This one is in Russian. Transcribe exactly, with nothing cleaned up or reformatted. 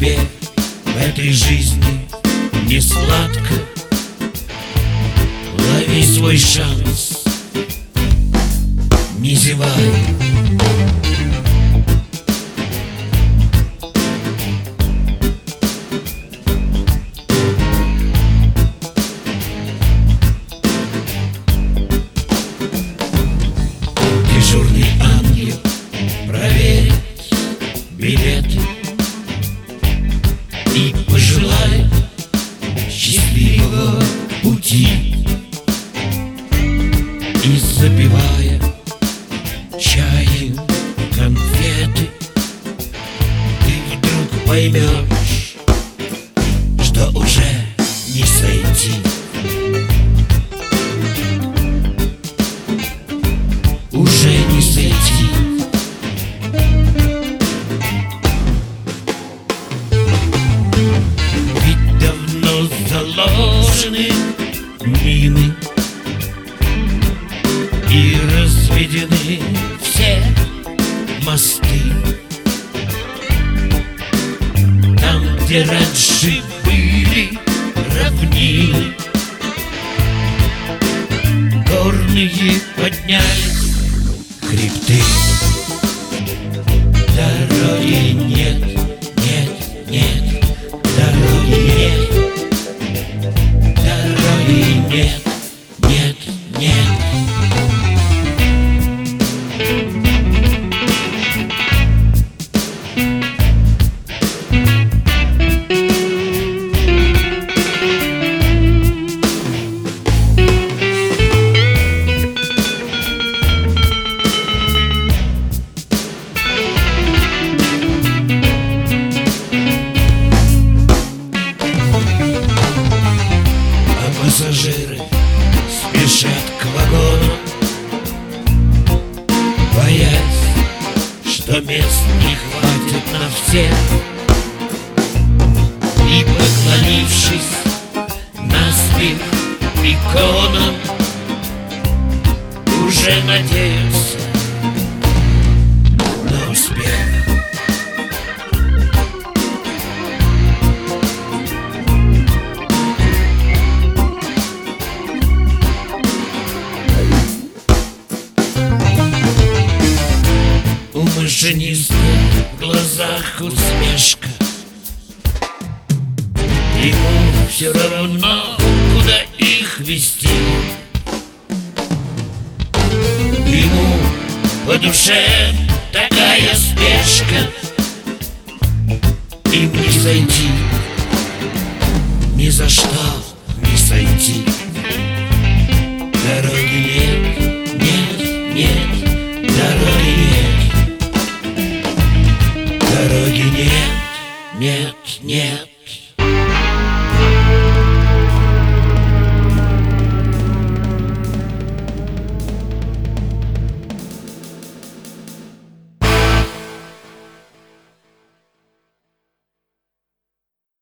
тебе в этой жизни не сладко. Лови свой шанс, не зевай. Дежурный ангел проверит билеты и пожелает счастливого пути. И запивая чаем конфеты, ты вдруг поймешь, что уже не сойти. Уже не сойти. Ведь давно заложены мины и разведены все мосты. Там, где раньше были равнины, горные поднялись хребты. Дороги нет, нет, нет, дороги нет, дороги нет, нет, нет. Пассажиры спешат к вагону, боясь, что мест не хватит на всех. И, поклонившись наспех иконам, уже надеются на успех. У машиниста в глазах усмешка. Ему все равно, куда их везти. Ему по душе такая спешка. Им не зайти, ни за что не сойти. Дороги нет, нет, нет, дороги нет. Дороги нет, нет, нет.